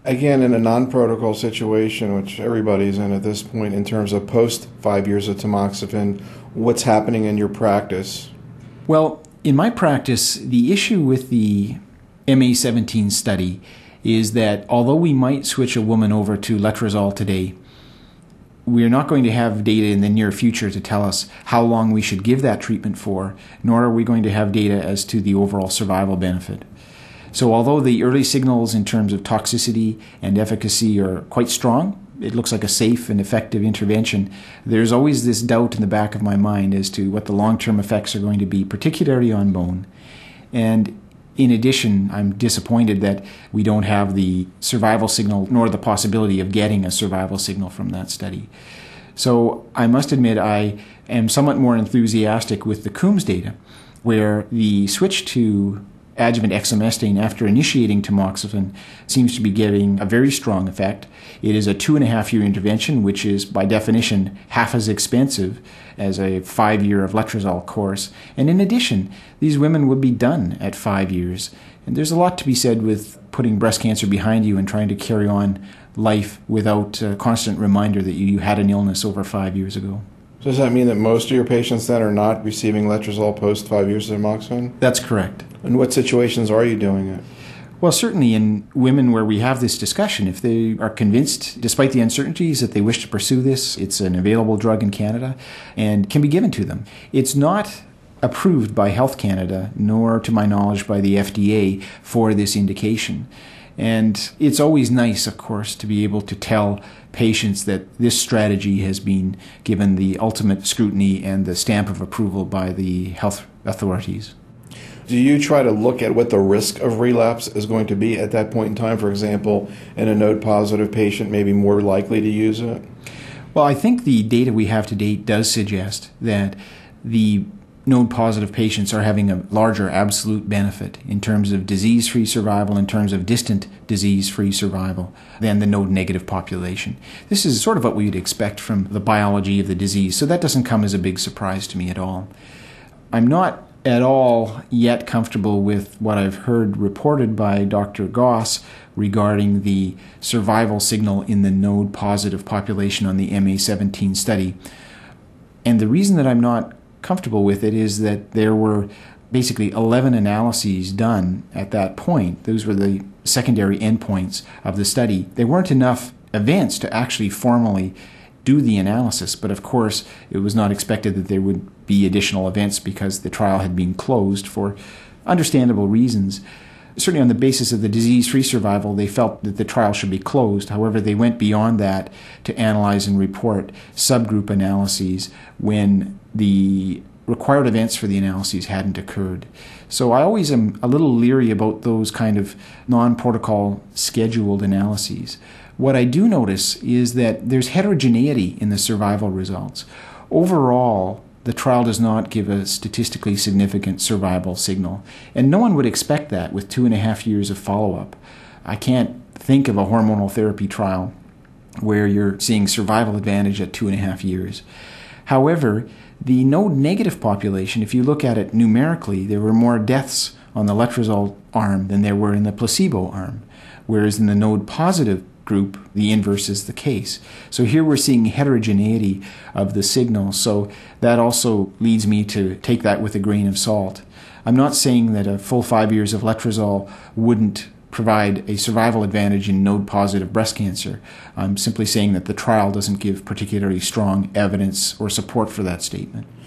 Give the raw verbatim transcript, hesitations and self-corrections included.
Again, in a non-protocol situation, which everybody's in at this point, in terms of post five years of tamoxifen, what's happening in your practice? Well, in my practice, the issue with the M A seventeen study is that although we might switch a woman over to letrozole today, we're not going to have data in the near future to tell us how long we should give that treatment for, nor are we going to have data as to the overall survival benefit. So although the early signals in terms of toxicity and efficacy are quite strong, it looks like a safe and effective intervention, there's always this doubt in the back of my mind as to what the long-term effects are going to be, particularly on bone. And in addition, I'm disappointed that we don't have the survival signal nor the possibility of getting a survival signal from that study. So I must admit I am somewhat more enthusiastic with the Coombs data, where the switch to adjuvant exemestane after initiating tamoxifen seems to be giving a very strong effect. It is a two and a half year intervention, which is by definition half as expensive as a five year of letrozole course. And in addition, these women would be done at five years. And there's a lot to be said with putting breast cancer behind you and trying to carry on life without a constant reminder that you had an illness over five years ago. So does that mean that most of your patients then are not receiving letrozole post five years of tamoxifen? That's correct. In what situations are you doing it? Well, certainly in women where we have this discussion, if they are convinced, despite the uncertainties, that they wish to pursue this, it's an available drug in Canada and can be given to them. It's not approved by Health Canada, nor to my knowledge by the F D A for this indication. And it's always nice, of course, to be able to tell patients that this strategy has been given the ultimate scrutiny and the stamp of approval by the health authorities. Do you try to look at what the risk of relapse is going to be at that point in time? For example, in a node-positive patient, maybe more likely to use it? Well, I think the data we have to date does suggest that the node-positive patients are having a larger absolute benefit in terms of disease-free survival, in terms of distant disease-free survival, than the node-negative population. This is sort of what we would expect from the biology of the disease, so that doesn't come as a big surprise to me at all. I'm not at all yet comfortable with what I've heard reported by Doctor Goss regarding the survival signal in the node-positive population on the M A seventeen study. And the reason that I'm not comfortable with it is that there were basically eleven analyses done at that point. Those were the secondary endpoints of the study. There weren't enough events to actually formally do the analysis, but of course it was not expected that there would be additional events because the trial had been closed for understandable reasons. Certainly on the basis of the disease-free survival, they felt that the trial should be closed. However, they went beyond that to analyze and report subgroup analyses when the required events for the analyses hadn't occurred. So I always am a little leery about those kind of non-protocol scheduled analyses. What I do notice is that there's heterogeneity in the survival results. Overall, the trial does not give a statistically significant survival signal, and no one would expect that with two and a half years of follow-up. I can't think of a hormonal therapy trial where you're seeing survival advantage at two and a half years. However, the node-negative population, if you look at it numerically, there were more deaths on the letrozole arm than there were in the placebo arm, whereas in the node-positive group, the inverse is the case. So here we're seeing heterogeneity of the signal, so that also leads me to take that with a grain of salt. I'm not saying that a full five years of letrozole wouldn't provide a survival advantage in node-positive breast cancer. I'm simply saying that the trial doesn't give particularly strong evidence or support for that statement.